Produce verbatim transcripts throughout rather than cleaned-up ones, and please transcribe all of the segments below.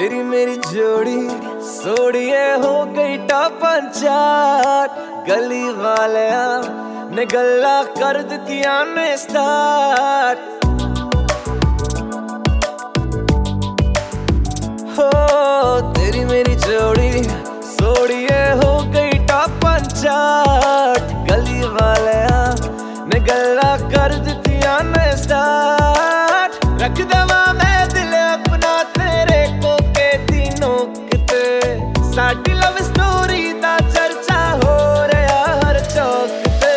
तेरी मेरी जोड़ी सोड़िए हो गई टॉपन चार गली वालिया ने गल्ला कर दित्तियां ने स्टार्ट हो तेरी मेरी जोड़ी सोड़िए हो गई टॉपन चार गली वालिया ने गल्ला कर दित्तियां ने स्टार्ट रख देवा मैं दिल अपना तेरे को के तीनों किते साडी लव स्टोरी दा चर्चा हो रहा हर चौक ते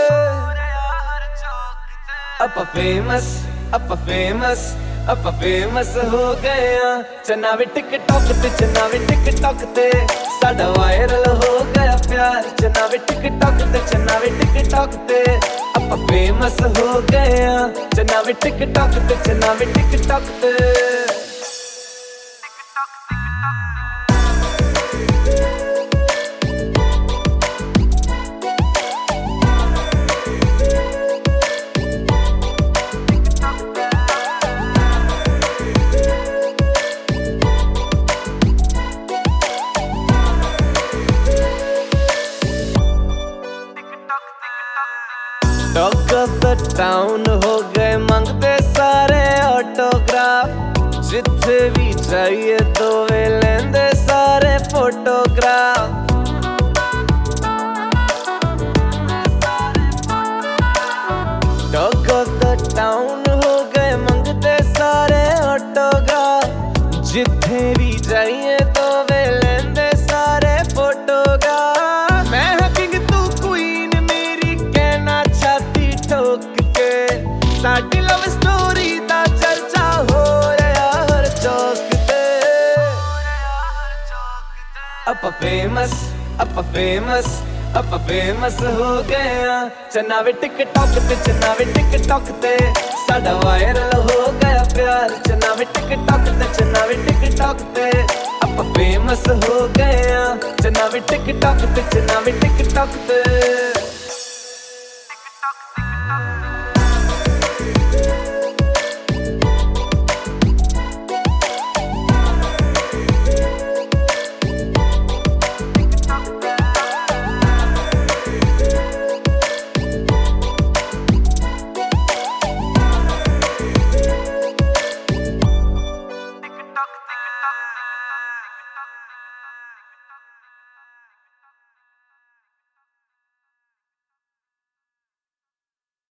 अपा फेमस अपा फेमस अपा फेमस हो गए चन्ना भी टिकटॉक ते चन्ना भी टिकटॉक ते साडा वायरल हो गया प्यार चन्ना भी टिकटॉक ते चन्ना भी टिकटॉक ते अपा फेमस हो गए चन्ना भी टिकटॉक ते चन्ना भी टिकटॉक ते टॉक ऑफ द टाउन हो गए मंगते सारे ऑटोग्राफ जिथे भी चाहिए तो वे लेंदे सारे photograph talk of the town हो गए मंगते सारे ऑटोग्राफ जिथे भी चाहिए तो वे लेंदे सारे फोटोग्राफ मैं हकिंग तू क्वीन मेरी कहना छाती ठोक के साडी लव स्टोरी दा चर्चा हो रहा हर चौक ते अपा फेमस अपा फेमस अपा फेमस हो गए चन्ना भी टिकटॉक ते चन्ना भी टिकटॉक ते साडा वायरल हो गया प्यार चन्ना भी टिकटॉक ते चन्ना भी टिकटॉक ते अपा फेमस हो गए चन्ना भी टिकटॉक ते चन्ना भी टिकटॉक ते